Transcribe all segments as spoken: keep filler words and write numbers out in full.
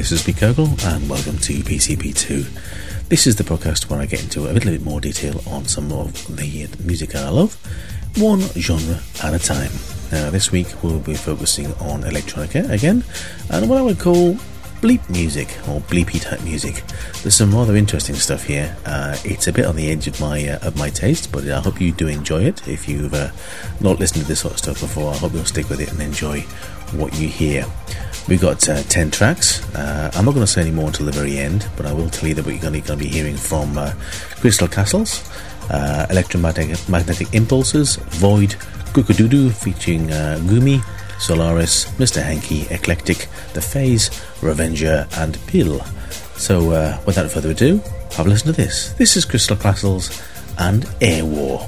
this is Pete Kogle and welcome to P C P two. This is the podcast where I get into a little bit more detail on some of the music I love, one genre at a time. Now this week we'll be focusing on electronica again, and what I would call bleep music or bleepy type music. There's some rather interesting stuff here. Uh, it's a bit on the edge of my uh, of my taste, but I hope you do enjoy it. If you've uh, not listened to this sort of stuff before, I hope you'll stick with it and enjoy what you hear. We've got uh, ten tracks. Uh, I'm not going to say any more until the very end, but I will tell you that we're going to be hearing from uh, Crystal Castles, uh, Electromagnetic Magnetic Impulses, Void, Kukududu featuring uh, Gumi, Solaris, Mister Hanky, Eclectic, The Phase, Revenger and Pill. So uh, without further ado, have a listen to this. This is Crystal Castles and Air War.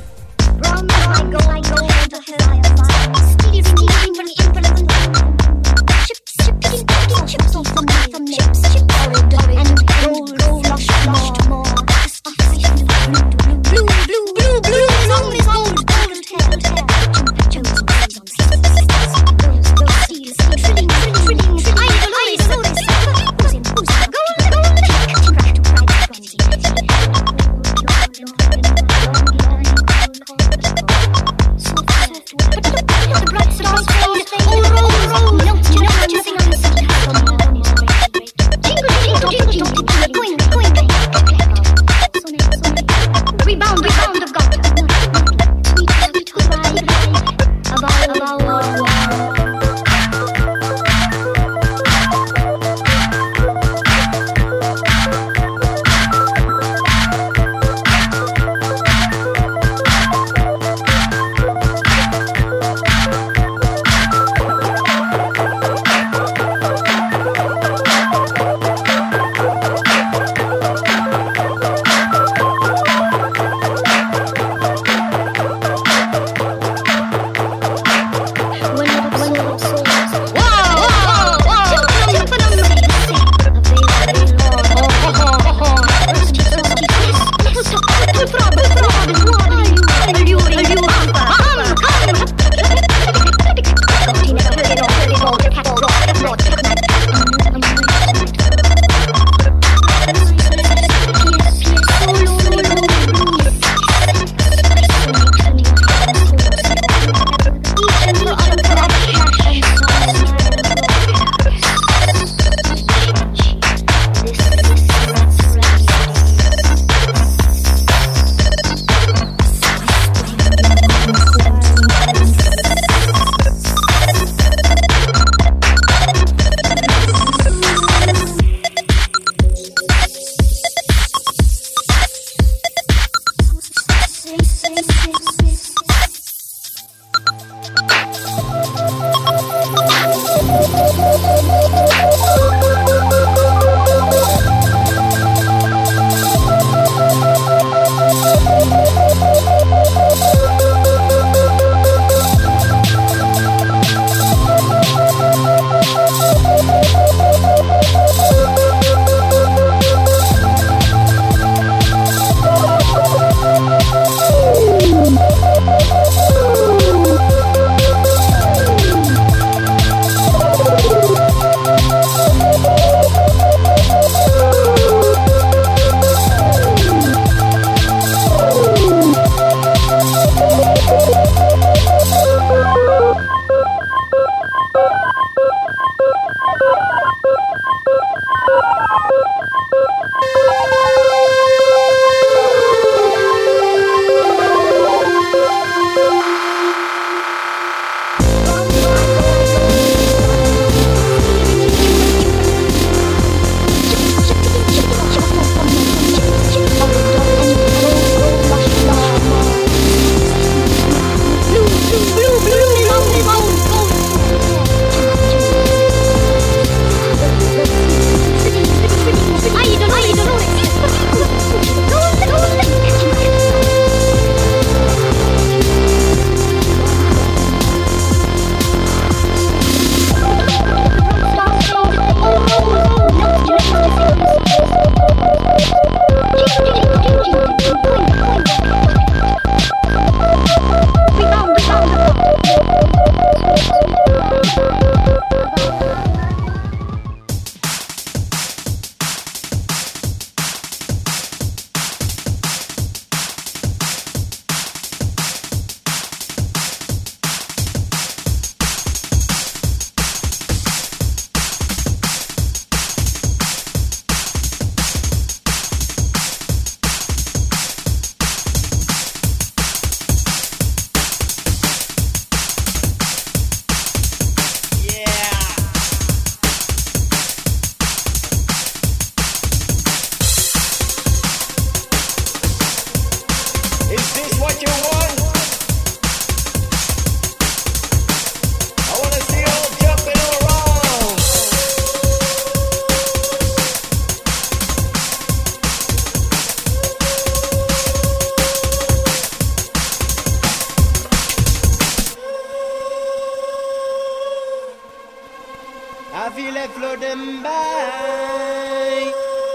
feel like flow them by.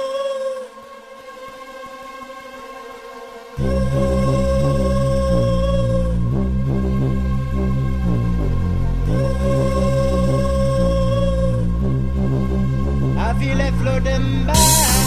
I feel like flow them by.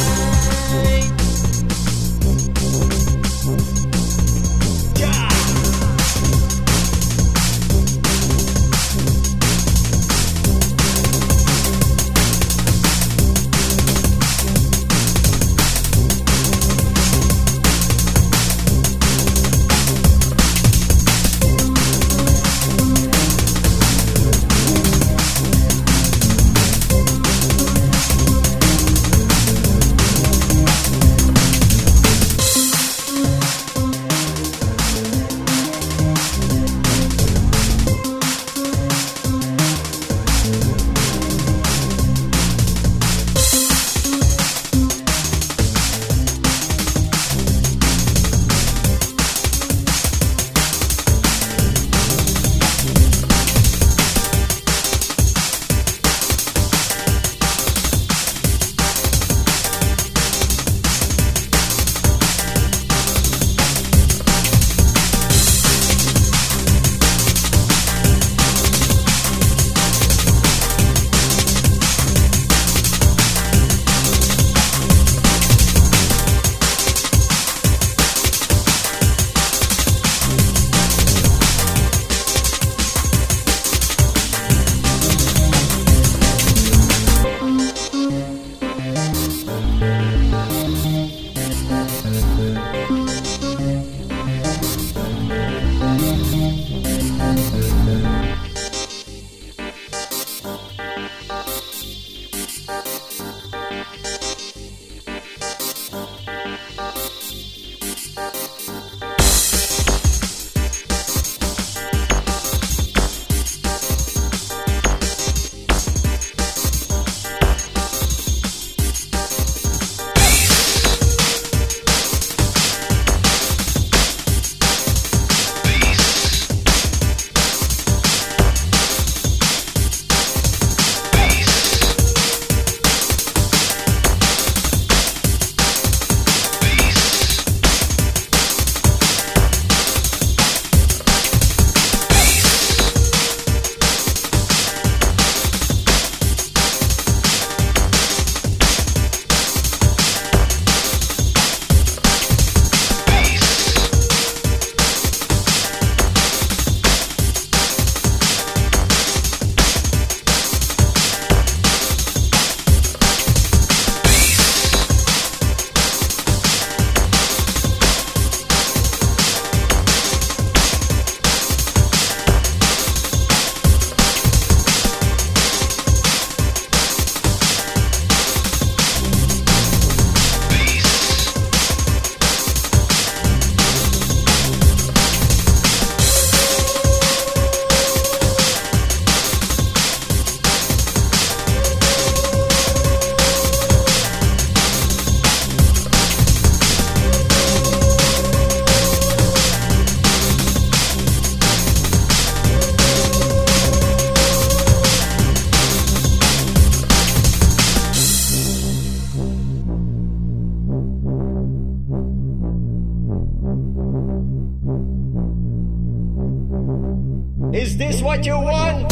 Is this what you want?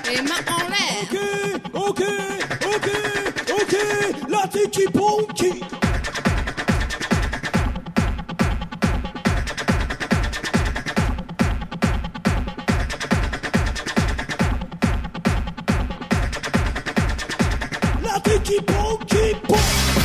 Les mains en l'air. Ok, ok, ok, ok, la tiki ponky. La tiki ponky ponky.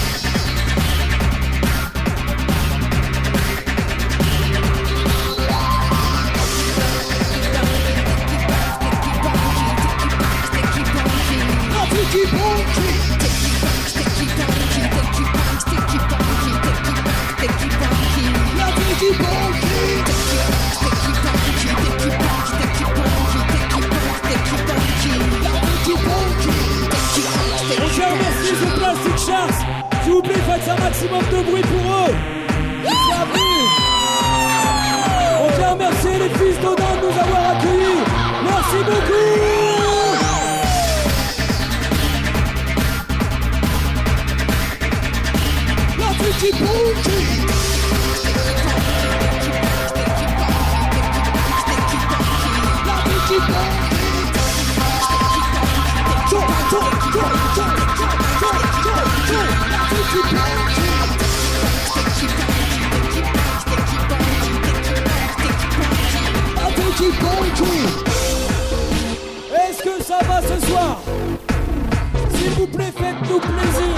Sticky Ponky, sticky Ponky, sticky Ponky, sticky Ponky, sticky Ponky, la Sticky Ponky, sticky Ponky, sticky Ponky, sticky Ponky, sticky Ponky, la Sticky Ponky, on tient à remercier The Plastic Sharks. S'il vous plaît, faites un maximum de bruit pour eux. Bienvenue. On tient à remercier les fils d'Odin de nous avoir accueillis. Merci beaucoup. Sticky Ponky, la Sticky Ponky, go, go, go, go, go, go, go, la Sticky Ponky, la Sticky Ponky. Est-ce que ça va ce soir? S'il vous plaît, faites-nous plaisir.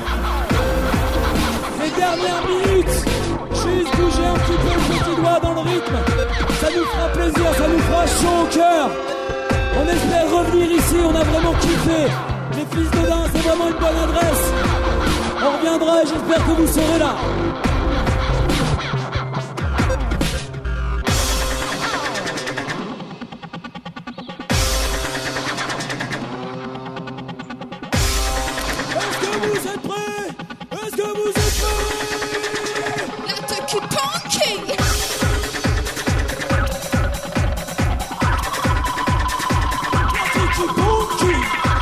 Les dernières minutes, juste bouger un petit peu le petit doigt dans le rythme. Ça nous fera plaisir, ça nous fera chaud au cœur. On espère revenir ici, on a vraiment kiffé. Les fils d'Odin, c'est vraiment une bonne adresse. On reviendra et j'espère que vous serez là. Est-ce que vous êtes prêts? Est-ce que vous êtes prêts? La Sticky Ponky. La Sticky Ponky.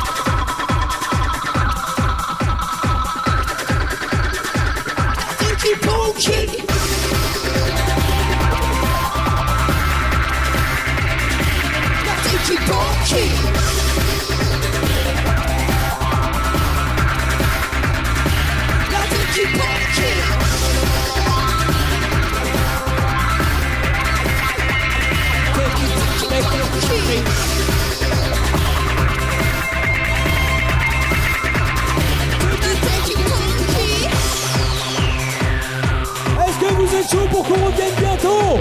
Sticky Ponky. La Sticky Ponky. La Sticky Ponky. Est-ce que vous êtes chaud pour qu'on revienne bientôt?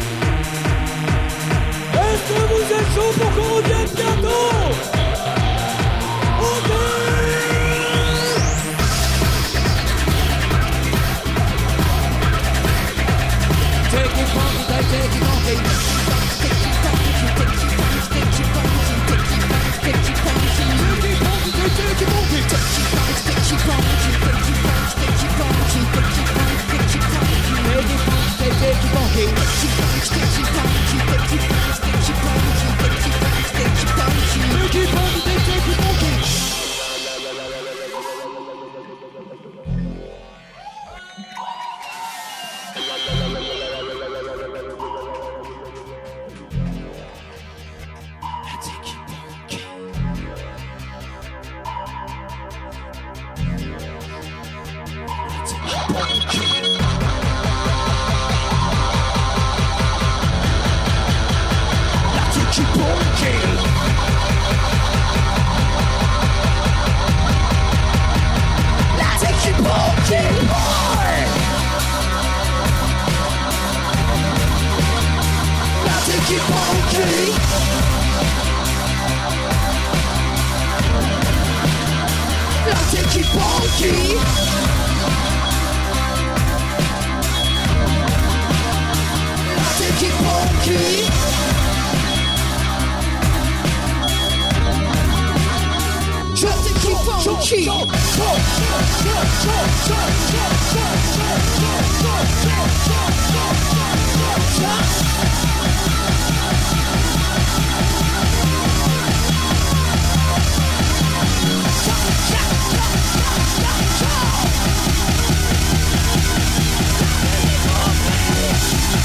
Est-ce que vous êtes chaud pour qu'on revienne bientôt? Ok. Take it funky, take it funky.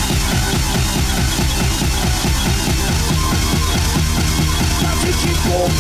Sticky Ponky.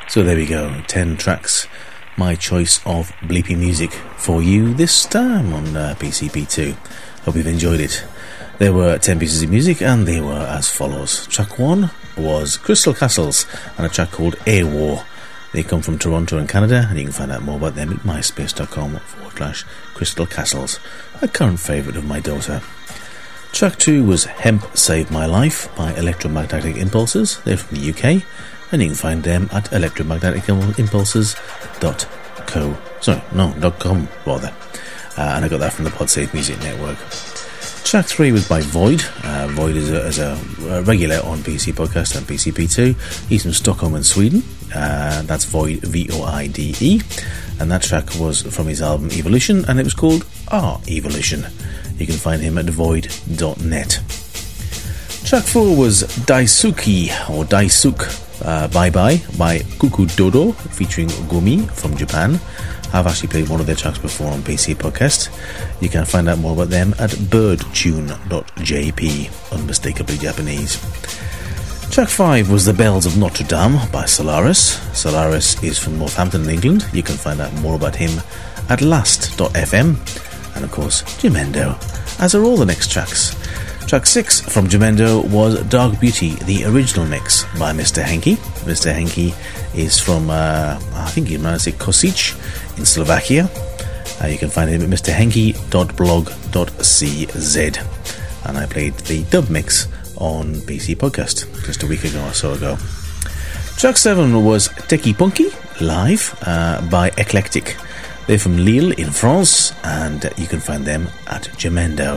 So there we go, ten tracks, my choice of bleepy music for you this time on uh, P C P two. Hope you've enjoyed it. There were ten pieces of music and they were as follows. Track one was Crystal Castles and a track called A-War. They come from Toronto in Canada, and you can find out more about them at myspace.com forward slash Crystal Castles, a current favourite of my daughter. Track two was Hemp Saved My Life by Electromagnetic Impulses. They're from the U K, and you can find them at electromagnetic impulses dot co. Sorry, no, .com rather. Uh, and I got that from the Podsafe Music Network. Track three was by Void. Uh, Void is, a, is a, a regular on P C Podcast and P C P two. He's from Stockholm in Sweden. Uh, that's Void, V O I D E. And that track was from his album Evolution, and it was called Our Evolution. You can find him at void dot net. Track four was Daisuki, or Daisuk, uh, Bye Bye, by Kuku Dodo, featuring Gumi from Japan. I've actually played one of their tracks before on P C Podcast. You can find out more about them at birdtune dot j p, unmistakably Japanese. Track five was The Bells of Notre Dame by Solaris. Solaris is from Northampton, England. You can find out more about him at last dot f m. And of course, Jamendo, as are all the next tracks. Track six from Jamendo was Dark Beauty, the original mix by Mister Henke. Mister Henke is from, uh, I think you might say Kosice in Slovakia. Uh, you can find him at mr henke dot blog dot c z. And I played the dub mix on P C Podcast just a week ago or so ago. Track seven was Techie Punky, live uh, by Eclectic. They're from Lille in France, and you can find them at Jamendo.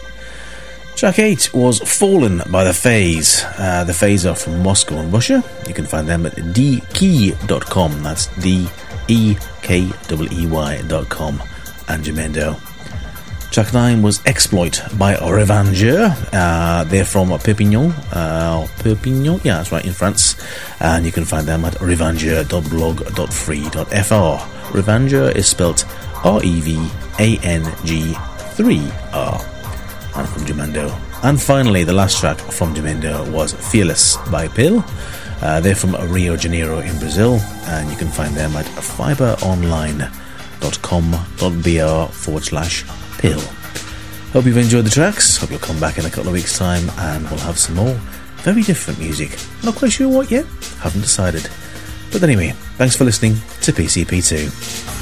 Track eight was Fallen by The Phase. Uh, the Phase are from Moscow in Russia. You can find them at d key dot com. That's D E K E E Y dot com and Jamendo. Track nine was Exploit by Revengeur. Uh, they're from Perpignan. Uh, Perpignan? Yeah, that's right, in France. And you can find them at revengeur dot blog dot free dot f r. Revengeur is spelt R E V A N G three R. And from Jamendo. And finally, the last track from Jamendo was Fearless by Pill. Uh, they're from Rio de Janeiro in Brazil, and you can find them at fibre online dot com dot b r forward slash pill. Hope you've enjoyed the tracks. Hope you'll come back in a couple of weeks' time and we'll have some more very different music. Not quite sure what yet, haven't decided. But anyway, thanks for listening to P C P two.